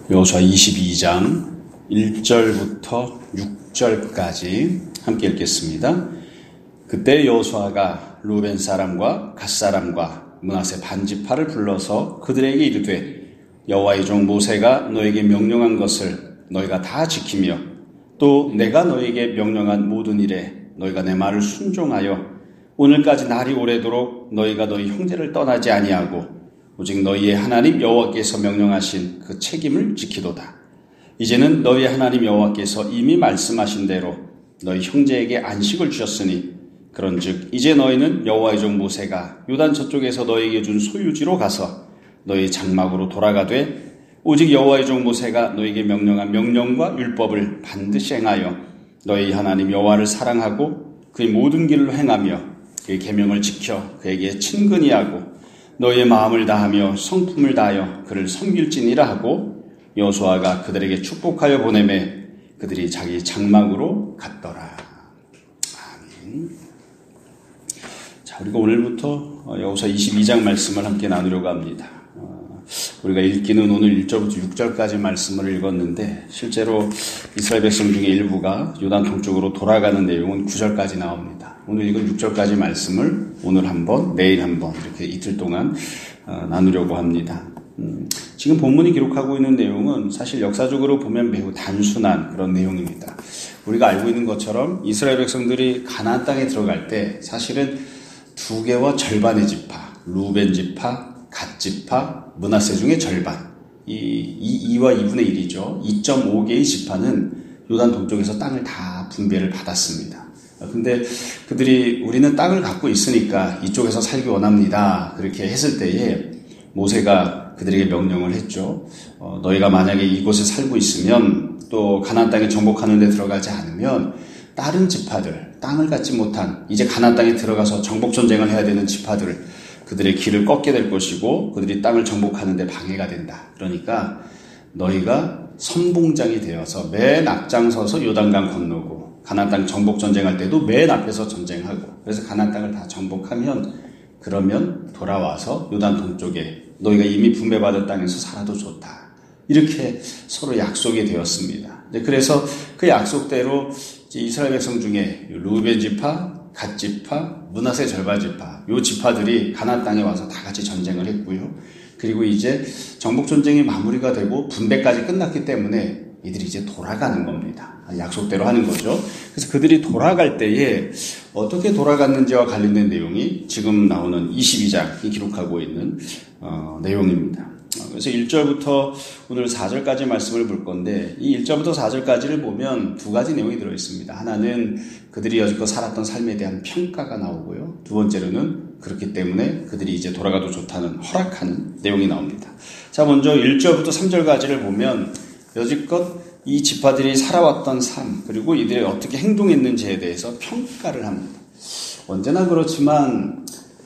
여호수아 22장 1절부터 6절까지 함께 읽겠습니다. 그때 여호수아가 루벤 사람과 갓 사람과 므낫세 반지파를 불러서 그들에게 이르되 여호와의 종 모세가 너에게 명령한 것을 너희가 다 지키며 또 내가 너희에게 명령한 모든 일에 너희가 내 말을 순종하여 오늘까지 날이 오래도록 너희가 너희 형제를 떠나지 아니하고 오직 너희의 하나님 여호와께서 명령하신 그 책임을 지키도다. 이제는 너희의 하나님 여호와께서 이미 말씀하신 대로 너희 형제에게 안식을 주셨으니 그런즉 이제 너희는 여호와의 종 모세가 요단 저쪽에서 너희에게 준 소유지로 가서 너희 장막으로 돌아가되 오직 여호와의 종 모세가 너희에게 명령한 명령과 율법을 반드시 행하여 너희 하나님 여호와를 사랑하고 그의 모든 길을 행하며 그의 계명을 지켜 그에게 친근히 하고 너희의 마음을 다하며 성품을 다하여 그를 섬길지니라 하고 여호수아가 그들에게 축복하여 보내매 그들이 자기 장막으로 갔더라. 아멘. 자, 우리가 오늘부터 여호수아 22장 말씀을 함께 나누려고 합니다. 우리가 읽기는 오늘 1절부터 6절까지 말씀을 읽었는데 실제로 이스라엘 백성 중에 일부가 요단 동쪽으로 돌아가는 내용은 9절까지 나옵니다. 오늘 읽은 6절까지 말씀을 오늘 한번, 내일 한번 이렇게 이틀 동안 나누려고 합니다. 지금 본문이 기록하고 있는 내용은 사실 역사적으로 보면 매우 단순한 그런 내용입니다. 우리가 알고 있는 것처럼 이스라엘 백성들이 가나안 땅에 들어갈 때 사실은 두 개와 절반의 지파, 루벤 지파, 갓 지파, 므낫세 중에 절반, 2와 2분의 1이죠. 2.5개의 지파는 요단 동쪽에서 땅을 다 분배를 받았습니다. 근데 그들이 우리는 땅을 갖고 있으니까 이쪽에서 살기 원합니다. 그렇게 했을 때에 모세가 그들에게 명령을 했죠. 너희가 만약에 이곳에 살고 있으면 또 가나안 땅에 정복하는 데 들어가지 않으면 다른 지파들, 땅을 갖지 못한 이제 가나안 땅에 들어가서 정복 전쟁을 해야 되는 지파들을 그들의 길을 꺾게 될 것이고 그들이 땅을 정복하는 데 방해가 된다. 그러니까 너희가 선봉장이 되어서 맨 앞장서서 요단강 건너고 가나안 땅 정복 전쟁할 때도 맨 앞에서 전쟁하고 그래서 가나안 땅을 다 정복하면 그러면 돌아와서 요단 동쪽에 너희가 이미 분배받은 땅에서 살아도 좋다. 이렇게 서로 약속이 되었습니다. 그래서 그 약속대로 이스라엘 백성 중에 루벤 지파, 갓 지파, 므낫세 절반 지파 요 지파들이 가나안 땅에 와서 다 같이 전쟁을 했고요. 그리고 이제 정복 전쟁이 마무리가 되고 분배까지 끝났기 때문에 이들이 이제 돌아가는 겁니다. 약속대로 하는 거죠. 그래서 그들이 돌아갈 때에 어떻게 돌아갔는지와 관련된 내용이 지금 나오는 22장이 기록하고 있는 내용입니다. 그래서 1절부터 오늘 4절까지 말씀을 볼 건데 이 1절부터 4절까지를 보면 두 가지 내용이 들어있습니다. 하나는 그들이 여지껏 살았던 삶에 대한 평가가 나오고요. 두 번째로는 그렇기 때문에 그들이 이제 돌아가도 좋다는 허락하는 내용이 나옵니다. 자, 먼저 1절부터 3절까지를 보면 여지껏 이 지파들이 살아왔던 삶 그리고 이들이 어떻게 행동했는지에 대해서 평가를 합니다. 언제나 그렇지만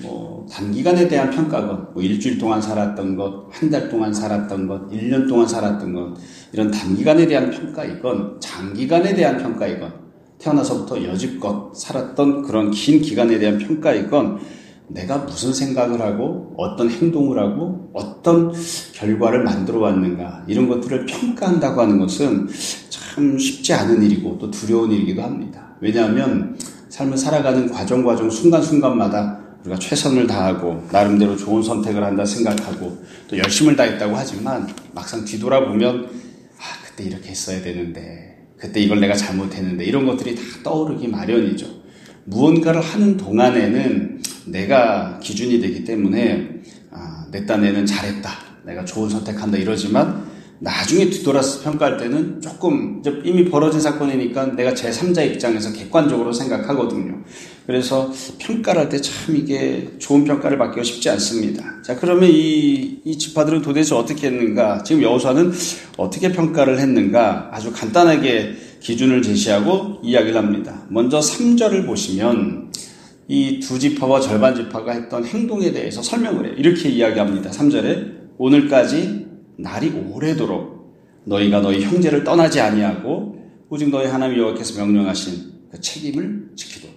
단기간에 대한 평가건 일주일 동안 살았던 것, 한 달 동안 살았던 것, 1년 동안 살았던 것 이런 단기간에 대한 평가이건 장기간에 대한 평가이건 태어나서부터 여지껏 살았던 그런 긴 기간에 대한 평가이건 내가 무슨 생각을 하고 어떤 행동을 하고 어떤 결과를 만들어 왔는가 이런 것들을 평가한다고 하는 것은 참 쉽지 않은 일이고 또 두려운 일이기도 합니다. 왜냐하면 삶을 살아가는 과정 순간순간마다 우리가 최선을 다하고 나름대로 좋은 선택을 한다 생각하고 또 열심을 다했다고 하지만 막상 뒤돌아보면 그때 이렇게 했어야 되는데 그때 이걸 내가 잘못했는데 이런 것들이 다 떠오르기 마련이죠. 무언가를 하는 동안에는 내가 기준이 되기 때문에 내 딴에는 잘했다, 내가 좋은 선택한다 이러지만 나중에 뒤돌아서 평가할 때는 조금 이미 벌어진 사건이니까 내가 제3자 입장에서 객관적으로 생각하거든요. 그래서 평가를 할 때 참 이게 좋은 평가를 받기가 쉽지 않습니다. 자, 그러면 이 지파들은 도대체 어떻게 했는가? 지금 여호수아는 어떻게 평가를 했는가? 아주 간단하게 기준을 제시하고 이야기를 합니다. 먼저 3절을 보시면 이 두 지파와 절반 지파가 했던 행동에 대해서 설명을 해요. 이렇게 이야기합니다. 3절에 오늘까지 날이 오래도록 너희가 너희 형제를 떠나지 아니하고 오직 너희 하나님 여호와께서 명령하신 그 책임을 지키도다.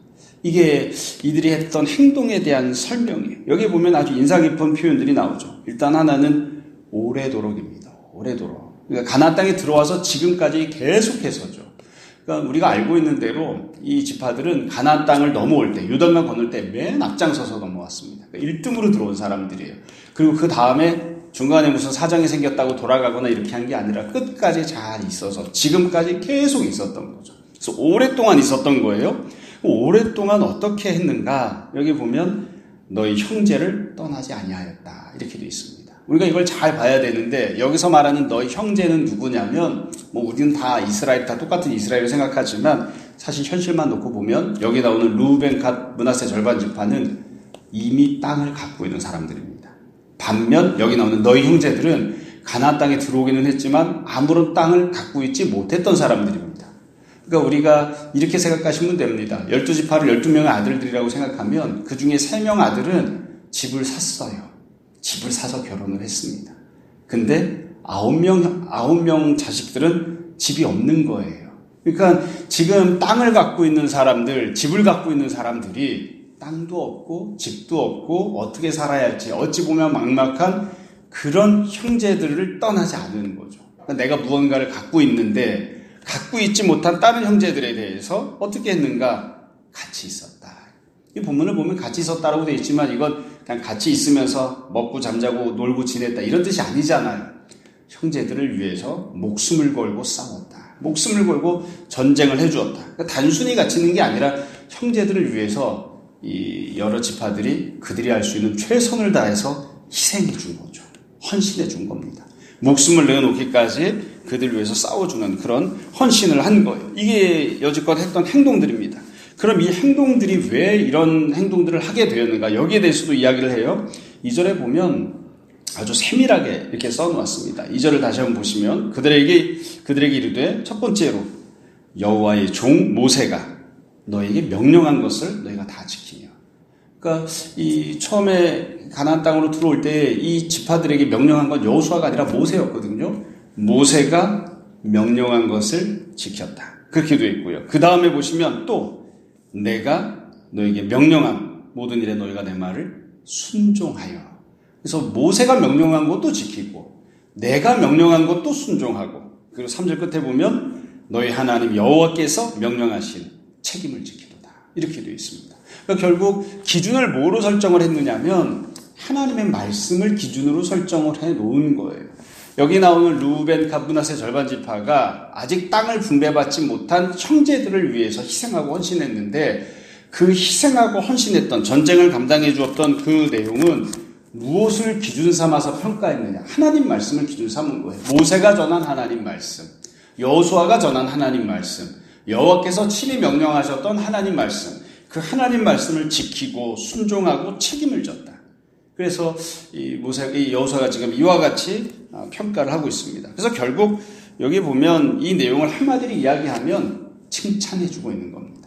이게 이들이 했던 행동에 대한 설명이에요. 여기 보면 아주 인상 깊은 표현들이 나오죠. 일단 하나는 오래도록입니다. 오래도록. 그러니까 가나안 땅에 들어와서 지금까지 계속해서죠. 그러니까 우리가 알고 있는 대로 이 지파들은 가나안 땅을 넘어올 때, 요단강 건널 때 맨 앞장서서 넘어왔습니다. 그러니까 1등으로 들어온 사람들이에요. 그리고 그 다음에 중간에 무슨 사정이 생겼다고 돌아가거나 이렇게 한 게 아니라 끝까지 잘 있어서 지금까지 계속 있었던 거죠. 그래서 오랫동안 있었던 거예요. 오랫동안 어떻게 했는가? 여기 보면 너희 형제를 떠나지 아니하였다. 이렇게 되어 있습니다. 우리가 이걸 잘 봐야 되는데 여기서 말하는 너희 형제는 누구냐면 우리는 다 이스라엘, 다 똑같은 이스라엘을 생각하지만 사실 현실만 놓고 보면 여기 나오는 루벤, 갓, 므낫세 절반 지파는 이미 땅을 갖고 있는 사람들입니다. 반면 여기 나오는 너희 형제들은 가나안 땅에 들어오기는 했지만 아무런 땅을 갖고 있지 못했던 사람들입니다. 그러니까 우리가 이렇게 생각하시면 됩니다. 12지파를 12명의 아들들이라고 생각하면 그 중에 3명 아들은 집을 샀어요. 집을 사서 결혼을 했습니다. 근데 9명 자식들은 집이 없는 거예요. 그러니까 지금 땅을 갖고 있는 사람들, 집을 갖고 있는 사람들이 땅도 없고 집도 없고 어떻게 살아야 할지 어찌 보면 막막한 그런 형제들을 떠나지 않는 거죠. 그러니까 내가 무언가를 갖고 있는데 갖고 있지 못한 다른 형제들에 대해서 어떻게 했는가? 같이 있었다. 이 본문을 보면 같이 있었다라고 되어 있지만 이건 그냥 같이 있으면서 먹고 잠자고 놀고 지냈다 이런 뜻이 아니잖아요. 형제들을 위해서 목숨을 걸고 싸웠다. 목숨을 걸고 전쟁을 해주었다. 그러니까 단순히 같이 있는 게 아니라 형제들을 위해서 이 여러 지파들이 그들이 할 수 있는 최선을 다해서 희생해 준 거죠. 헌신해 준 겁니다. 목숨을 내어놓기까지 그들을 위해서 싸워주는 그런 헌신을 한 거예요. 이게 여지껏 했던 행동들입니다. 그럼 이 행동들이 왜 이런 행동들을 하게 되었는가? 여기에 대해서도 이야기를 해요. 2절에 보면 아주 세밀하게 이렇게 써놓았습니다. 2절을 다시 한번 보시면 그들에게 이르되 첫 번째로 여호와의 종 모세가 너에게 명령한 것을 너희가 다 지키며. 그러니까 이 처음에 가나안 땅으로 들어올 때 이 지파들에게 명령한 건 여호수아가 아니라 모세였거든요. 모세가 명령한 것을 지켰다. 그렇게 되어 있고요. 그 다음에 보시면 또 내가 너에게 명령한 모든 일에 너희가 내 말을 순종하여. 그래서 모세가 명령한 것도 지키고 내가 명령한 것도 순종하고 그리고 3절 끝에 보면 너희 하나님 여호와께서 명령하신 책임을 지키도다. 이렇게 되어 있습니다. 그러니까 결국 기준을 뭐로 설정을 했느냐면 하나님의 말씀을 기준으로 설정을 해놓은 거예요. 여기 나오는 루벤, 갓, 므낫세 절반 지파가 아직 땅을 분배받지 못한 형제들을 위해서 희생하고 헌신했는데 그 희생하고 헌신했던 전쟁을 감당해 주었던 그 내용은 무엇을 기준 삼아서 평가했느냐? 하나님 말씀을 기준 삼은 거예요. 모세가 전한 하나님 말씀, 여호수아가 전한 하나님 말씀, 여호와께서 친히 명령하셨던 하나님 말씀, 그 하나님 말씀을 지키고 순종하고 책임을 졌다. 그래서 이 여호수아가 지금 이와 같이 평가를 하고 있습니다. 그래서 결국 여기 보면 이 내용을 한마디로 이야기하면 칭찬해주고 있는 겁니다.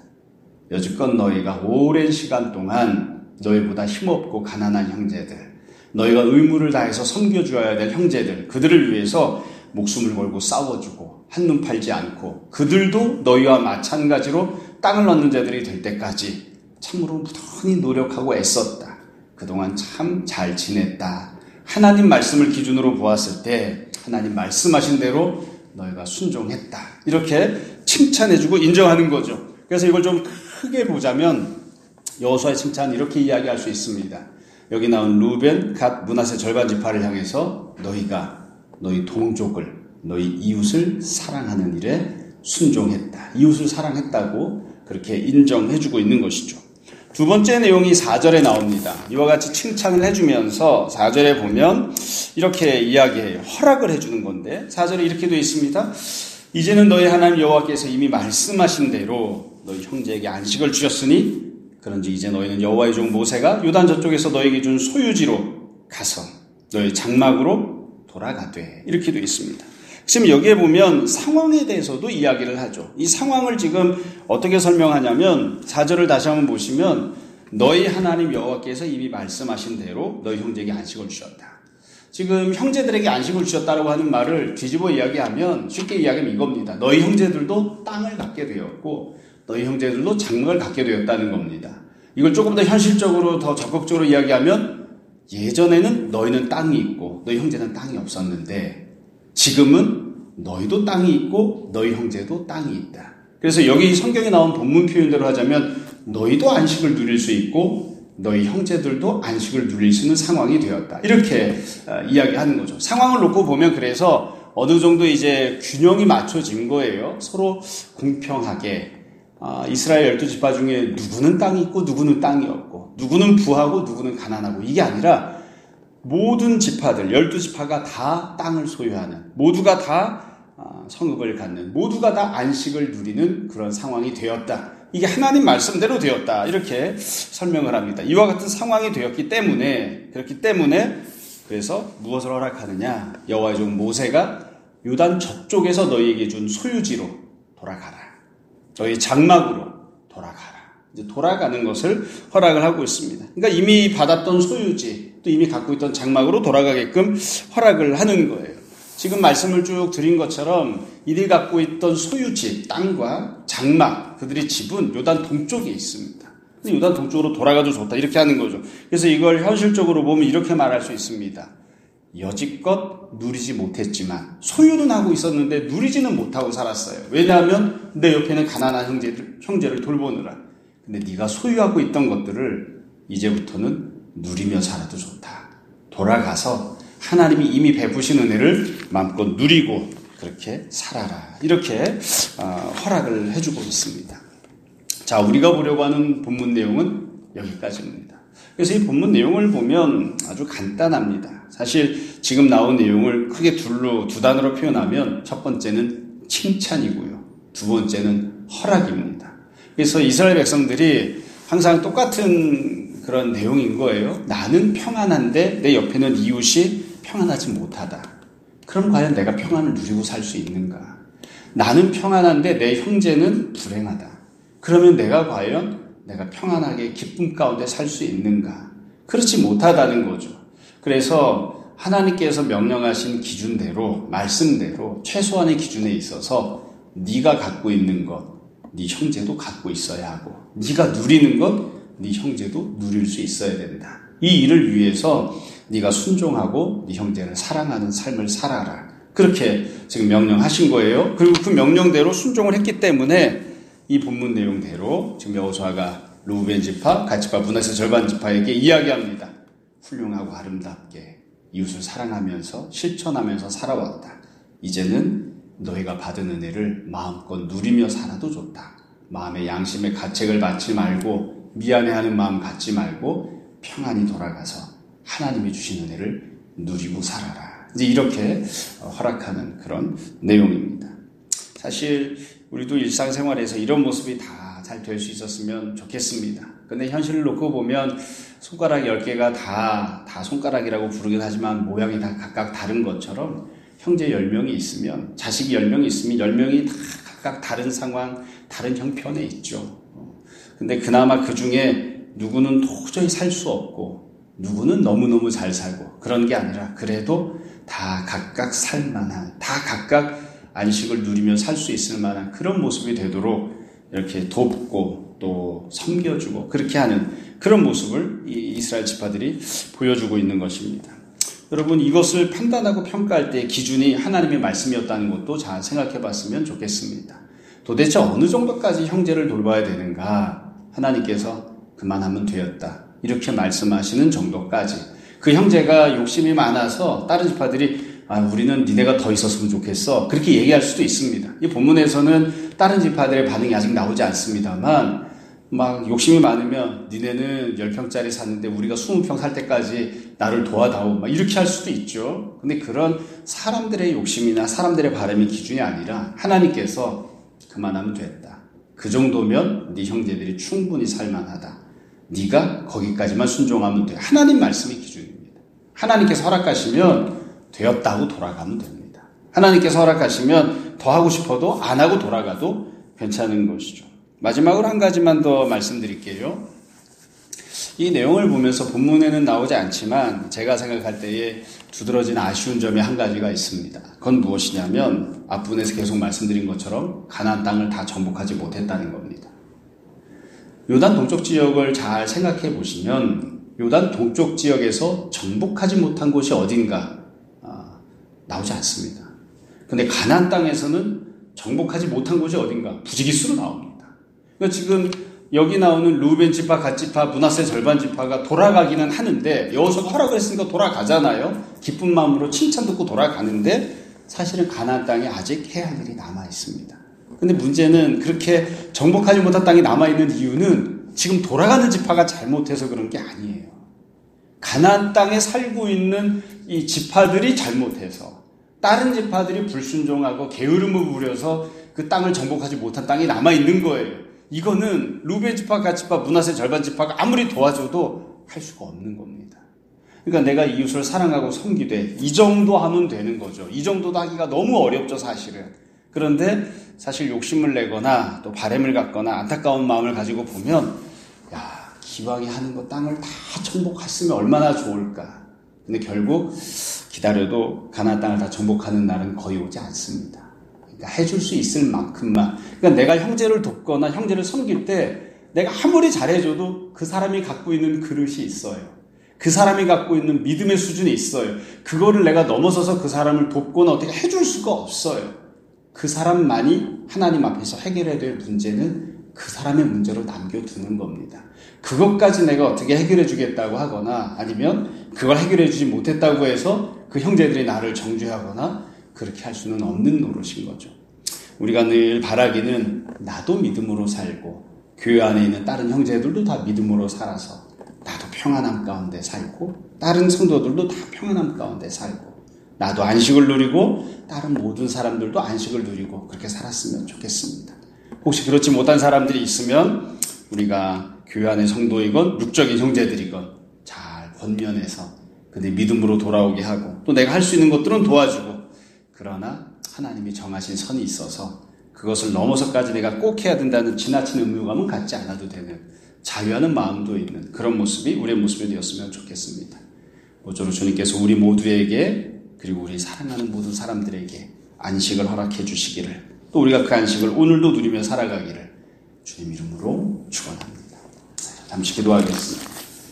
여지껏 너희가 오랜 시간 동안 너희보다 힘없고 가난한 형제들, 너희가 의무를 다해서 섬겨주어야 될 형제들, 그들을 위해서 목숨을 걸고 싸워주고 한눈 팔지 않고 그들도 너희와 마찬가지로 땅을 얻는 자들이 될 때까지 참으로 무던히 노력하고 애썼다. 그동안 참 잘 지냈다. 하나님 말씀을 기준으로 보았을 때 하나님 말씀하신 대로 너희가 순종했다. 이렇게 칭찬해주고 인정하는 거죠. 그래서 이걸 좀 크게 보자면 여호수아의 칭찬 이렇게 이야기할 수 있습니다. 여기 나온 루벤, 갓, 므낫세 절반 지파를 향해서 너희가 너희 동족을, 너희 이웃을 사랑하는 일에 순종했다. 이웃을 사랑했다고 그렇게 인정해주고 있는 것이죠. 두 번째 내용이 4절에 나옵니다. 이와 같이 칭찬을 해주면서 4절에 보면 이렇게 이야기해요. 허락을 해주는 건데 4절에 이렇게 되어 있습니다. 이제는 너희 하나님 여호와께서 이미 말씀하신 대로 너희 형제에게 안식을 주셨으니 그런지 이제 너희는 여호와의 종 모세가 요단 저쪽에서 너희에게 준 소유지로 가서 너희 장막으로 돌아가되 이렇게 되어 있습니다. 지금 여기에 보면 상황에 대해서도 이야기를 하죠. 이 상황을 지금 어떻게 설명하냐면 4절을 다시 한번 보시면 너희 하나님 여호와께서 이미 말씀하신 대로 너희 형제에게 안식을 주셨다. 지금 형제들에게 안식을 주셨다고 하는 말을 뒤집어 이야기하면 쉽게 이야기하면 이겁니다. 너희 형제들도 땅을 갖게 되었고 너희 형제들도 장막을 갖게 되었다는 겁니다. 이걸 조금 더 현실적으로 더 적극적으로 이야기하면 예전에는 너희는 땅이 있고 너희 형제는 땅이 없었는데 지금은 너희도 땅이 있고 너희 형제도 땅이 있다. 그래서 여기 성경에 나온 본문 표현대로 하자면 너희도 안식을 누릴 수 있고 너희 형제들도 안식을 누릴 수 있는 상황이 되었다. 이렇게 이야기하는 거죠. 상황을 놓고 보면 그래서 어느 정도 이제 균형이 맞춰진 거예요. 서로 공평하게 이스라엘 12지파 중에 누구는 땅이 있고 누구는 땅이 없고 누구는 부하고 누구는 가난하고 이게 아니라 모든 지파들 12지파가 다 땅을 소유하는 모두가 다 성읍을 갖는 모두가 다 안식을 누리는 그런 상황이 되었다. 이게 하나님 말씀대로 되었다. 이렇게 설명을 합니다. 이와 같은 상황이 되었기 때문에 그렇기 때문에 그래서 무엇을 허락하느냐? 여호와의 종 모세가 요단 저쪽에서 너희에게 준 소유지로 돌아가라. 너희 장막으로 돌아가라. 이제 돌아가는 것을 허락을 하고 있습니다. 그러니까 이미 받았던 소유지 또 이미 갖고 있던 장막으로 돌아가게끔 허락을 하는 거예요. 지금 말씀을 쭉 드린 것처럼 이들이 갖고 있던 소유지, 땅과 장막, 그들의 집은 요단 동쪽에 있습니다. 요단 동쪽으로 돌아가도 좋다. 이렇게 하는 거죠. 그래서 이걸 현실적으로 보면 이렇게 말할 수 있습니다. 여지껏 누리지 못했지만 소유는 하고 있었는데 누리지는 못하고 살았어요. 왜냐하면 내 옆에는 가난한 형제를 돌보느라. 근데 네가 소유하고 있던 것들을 이제부터는 누리며 살아도 좋다. 돌아가서 하나님이 이미 베푸신 은혜를 마음껏 누리고 그렇게 살아라. 이렇게 허락을 해주고 있습니다. 자, 우리가 보려고 하는 본문 내용은 여기까지입니다. 그래서 이 본문 내용을 보면 아주 간단합니다. 사실 지금 나온 내용을 크게 두 단어로 표현하면 첫 번째는 칭찬이고요. 두 번째는 허락입니다. 그래서 이스라엘 백성들이 항상 똑같은 그런 내용인 거예요. 나는 평안한데 내 옆에는 이웃이 평안하지 못하다. 그럼 과연 내가 평안을 누리고 살 수 있는가? 나는 평안한데 내 형제는 불행하다. 그러면 내가 과연 내가 평안하게 기쁨 가운데 살 수 있는가? 그렇지 못하다는 거죠. 그래서 하나님께서 명령하신 기준대로 말씀대로 최소한의 기준에 있어서 네가 갖고 있는 것 네 형제도 갖고 있어야 하고 네가 누리는 것 네 형제도 누릴 수 있어야 된다. 이 일을 위해서 네가 순종하고 네 형제를 사랑하는 삶을 살아라. 그렇게 지금 명령하신 거예요. 그리고 그 명령대로 순종을 했기 때문에 이 본문 내용대로 지금 여호수아가 르우벤 지파, 갓 지파, 므낫세 절반 지파에게 이야기합니다. 훌륭하고 아름답게 이웃을 사랑하면서 실천하면서 살아왔다. 이제는 너희가 받은 은혜를 마음껏 누리며 살아도 좋다. 마음의 양심의 가책을 받지 말고 미안해하는 마음 갖지 말고 평안히 돌아가서 하나님이 주신 은혜를 누리고 살아라. 이제 이렇게 허락하는 그런 내용입니다. 사실 우리도 일상생활에서 이런 모습이 다 잘 될 수 있었으면 좋겠습니다. 근데 현실을 놓고 보면 손가락 10개가 다 손가락이라고 부르긴 하지만 모양이 다 각각 다른 것처럼 형제 10명이 있으면 자식이 10명이 있으면 10명이 다 각각 다른 상황, 다른 형편에 있죠. 근데 그나마 그 중에 누구는 도저히 살 수 없고 누구는 너무너무 잘 살고 그런 게 아니라 그래도 다 각각 살만한, 다 각각 안식을 누리며 살 수 있을 만한 그런 모습이 되도록 이렇게 돕고 또 섬겨주고 그렇게 하는 그런 모습을 이 이스라엘 지파들이 보여주고 있는 것입니다. 여러분 이것을 판단하고 평가할 때 기준이 하나님의 말씀이었다는 것도 잘 생각해 봤으면 좋겠습니다. 도대체 어느 정도까지 형제를 돌봐야 되는가? 하나님께서 그만하면 되었다. 이렇게 말씀하시는 정도까지. 그 형제가 욕심이 많아서 다른 지파들이 우리는 니네가 더 있었으면 좋겠어. 그렇게 얘기할 수도 있습니다. 이 본문에서는 다른 지파들의 반응이 아직 나오지 않습니다만 막 욕심이 많으면 니네는 10평짜리 샀는데 우리가 20평 살 때까지 나를 도와다오. 막 이렇게 할 수도 있죠. 근데 그런 사람들의 욕심이나 사람들의 바람이 기준이 아니라 하나님께서 그만하면 됐다. 그 정도면 네 형제들이 충분히 살만하다. 네가 거기까지만 순종하면 돼. 하나님 말씀이 기준입니다. 하나님께서 허락하시면 되었다고 돌아가면 됩니다. 하나님께서 허락하시면 더 하고 싶어도 안 하고 돌아가도 괜찮은 것이죠. 마지막으로 한 가지만 더 말씀드릴게요. 이 내용을 보면서 본문에는 나오지 않지만 제가 생각할 때에 두드러진 아쉬운 점이 한 가지가 있습니다. 그건 무엇이냐면 앞부분에서 계속 말씀드린 것처럼 가나안 땅을 다 정복하지 못했다는 겁니다. 요단 동쪽 지역을 잘 생각해 보시면 요단 동쪽 지역에서 정복하지 못한 곳이 어딘가 나오지 않습니다. 근데 가나안 땅에서는 정복하지 못한 곳이 어딘가 부지기수로 나옵니다. 그러니까 지금 여기 나오는 루벤 지파, 갓 지파, 므낫세 절반 지파가 돌아가기는 하는데 여호수아가 허락을 했으니까 돌아가잖아요. 기쁜 마음으로 칭찬 듣고 돌아가는데 사실은 가나안 땅에 아직 해야 할 일이 남아 있습니다. 근데 문제는 그렇게 정복하지 못한 땅이 남아 있는 이유는 지금 돌아가는 지파가 잘못해서 그런 게 아니에요. 가나안 땅에 살고 있는 이 지파들이 잘못해서 다른 지파들이 불순종하고 게으름을 부려서 그 땅을 정복하지 못한 땅이 남아 있는 거예요. 이거는 루벤 지파, 갓 지파, 므낫세 절반 지파가 아무리 도와줘도 할 수가 없는 겁니다. 그러니까 내가 이웃을 사랑하고 섬기되 이 정도 하면 되는 거죠. 이 정도도 하기가 너무 어렵죠, 사실은. 그런데 사실 욕심을 내거나 또 바램을 갖거나 안타까운 마음을 가지고 보면 야, 기왕이 하는 거 땅을 다 정복했으면 얼마나 좋을까. 근데 결국 기다려도 가나안 땅을 다 정복하는 날은 거의 오지 않습니다. 그러니까 해줄 수 있을 만큼만. 그러니까 내가 형제를 돕거나 형제를 섬길 때 내가 아무리 잘해줘도 그 사람이 갖고 있는 그릇이 있어요. 그 사람이 갖고 있는 믿음의 수준이 있어요. 그거를 내가 넘어서서 그 사람을 돕거나 어떻게 해줄 수가 없어요. 그 사람만이 하나님 앞에서 해결해야 될 문제는 그 사람의 문제로 남겨두는 겁니다. 그것까지 내가 어떻게 해결해 주겠다고 하거나 아니면 그걸 해결해 주지 못했다고 해서 그 형제들이 나를 정죄하거나 그렇게 할 수는 없는 노릇인 거죠. 우리가 늘 바라기는 나도 믿음으로 살고 교회 안에 있는 다른 형제들도 다 믿음으로 살아서 나도 평안함 가운데 살고 다른 성도들도 다 평안함 가운데 살고 나도 안식을 누리고 다른 모든 사람들도 안식을 누리고 그렇게 살았으면 좋겠습니다. 혹시 그렇지 못한 사람들이 있으면 우리가 교회 안의 성도이건 육적인 형제들이건 잘 권면해서 그들 믿음으로 돌아오게 하고 또 내가 할 수 있는 것들은 도와주고 그러나 하나님이 정하신 선이 있어서 그것을 넘어서까지 내가 꼭 해야 된다는 지나친 의무감은 갖지 않아도 되는 자유하는 마음도 있는 그런 모습이 우리의 모습이 되었으면 좋겠습니다. 모쪼록 주님께서 우리 모두에게 그리고 우리 사랑하는 모든 사람들에게 안식을 허락해 주시기를 또 우리가 그 안식을 오늘도 누리며 살아가기를 주님 이름으로 축원합니다. 잠시 기도하겠습니다.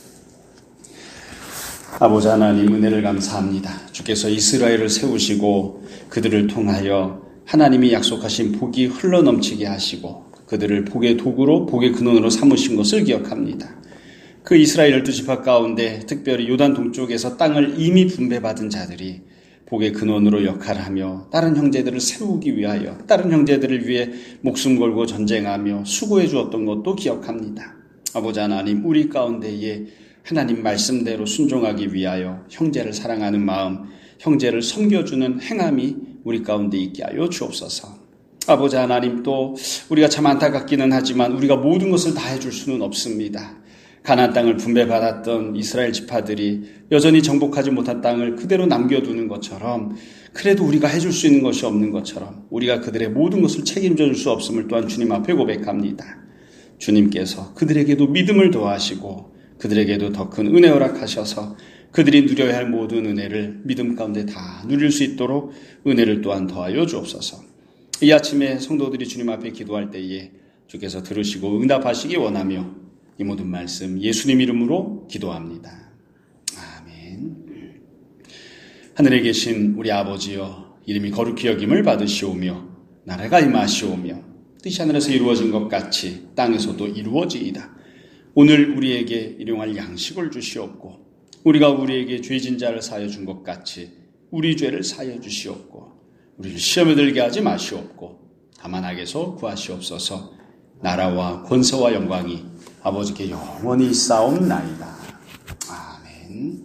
아버지 하나님 은혜를 감사합니다. 주께서 이스라엘을 세우시고 그들을 통하여 하나님이 약속하신 복이 흘러넘치게 하시고 그들을 복의 도구로 복의 근원으로 삼으신 것을 기억합니다. 그 이스라엘 12지파 가운데 특별히 요단 동쪽에서 땅을 이미 분배받은 자들이 복의 근원으로 역할하며 다른 형제들을 세우기 위하여 다른 형제들을 위해 목숨 걸고 전쟁하며 수고해 주었던 것도 기억합니다. 아버지 하나님 우리 가운데에 하나님 말씀대로 순종하기 위하여 형제를 사랑하는 마음, 형제를 섬겨주는 행함이 우리 가운데 있게 하여 주옵소서. 아버지 하나님 또 우리가 참 안타깝기는 하지만 우리가 모든 것을 다 해줄 수는 없습니다. 가나안 땅을 분배받았던 이스라엘 지파들이 여전히 정복하지 못한 땅을 그대로 남겨두는 것처럼 그래도 우리가 해줄 수 있는 것이 없는 것처럼 우리가 그들의 모든 것을 책임져 줄 수 없음을 또한 주님 앞에 고백합니다. 주님께서 그들에게도 믿음을 더하시고 그들에게도 더 큰 은혜 허락하셔서 그들이 누려야 할 모든 은혜를 믿음 가운데 다 누릴 수 있도록 은혜를 또한 더하여 주옵소서. 이 아침에 성도들이 주님 앞에 기도할 때에 주께서 들으시고 응답하시기 원하며 이 모든 말씀 예수님 이름으로 기도합니다. 아멘. 하늘에 계신 우리 아버지여 이름이 거룩히 여김을 받으시오며 나라가 임하시오며 뜻이 하늘에서 이루어진 것 같이 땅에서도 이루어지이다. 오늘 우리에게 일용할 양식을 주시옵고 우리가 우리에게 죄진 자를 사하여 준 것 같이 우리 죄를 사하여 주시옵고 우리를 시험에 들게 하지 마시옵고 다만 악에서 구하시옵소서. 나라와 권세와 영광이 아버지께 영원히 있사옵나이다. 아멘.